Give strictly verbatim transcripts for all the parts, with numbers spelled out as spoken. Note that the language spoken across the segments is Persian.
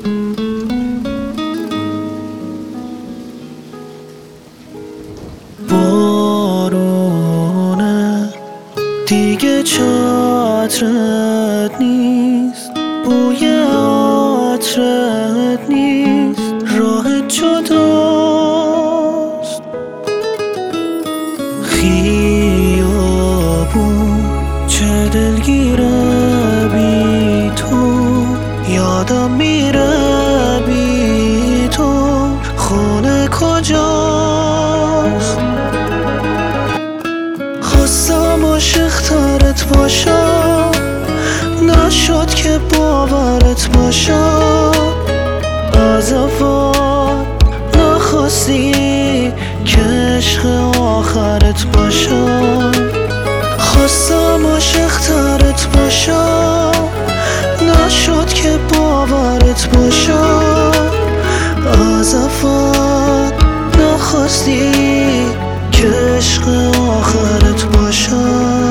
بارونه دیگه چترت نیست، بوی عطرت نیست، راهت جداست. خیابون چه دلگیره بی تو، یادم میره بی تو، خونه کجاست؟ خواستم عاشق‌ترت باشم، نشد که باورت باشم. از اول نخواستی که عشق آخرت باشم. خواستم عاشق‌ترت باشم، نشد که باورت باشم. از اول نخواستی که عشق آخرت باشم.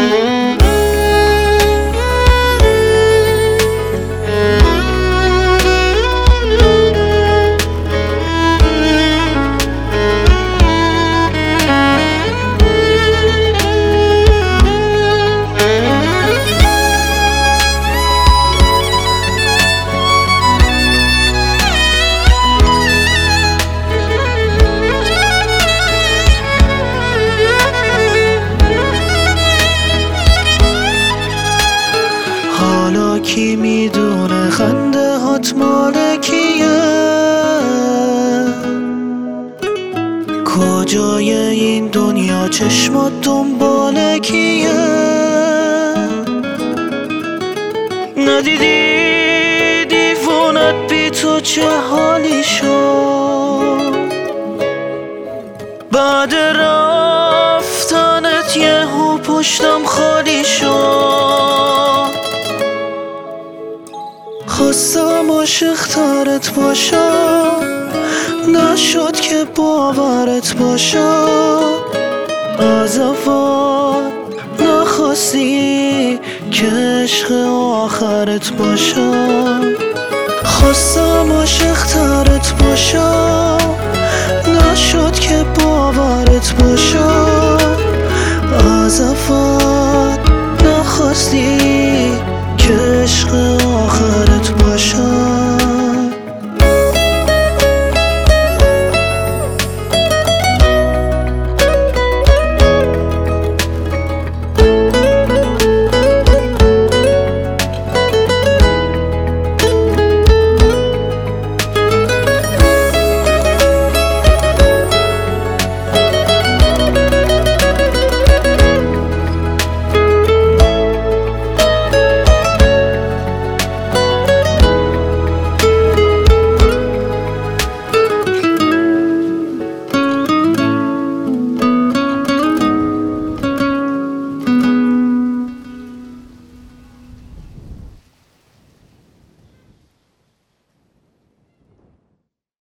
حالا کی میدونه خنده هات مال کیه؟ کجای این دنیا چشمات دنبال کیه؟ ندیدی دیوونت بی تو چه حالی شد؟ بعد رفتنت یهو پشتم خالی شد. خواستم عاشق‌ترت باشم، نشد که باورت باشم. از اول نخواستی که عشق آخرت باشم. خواستم عاشق‌ترت باشم، نشد که باورت باشم.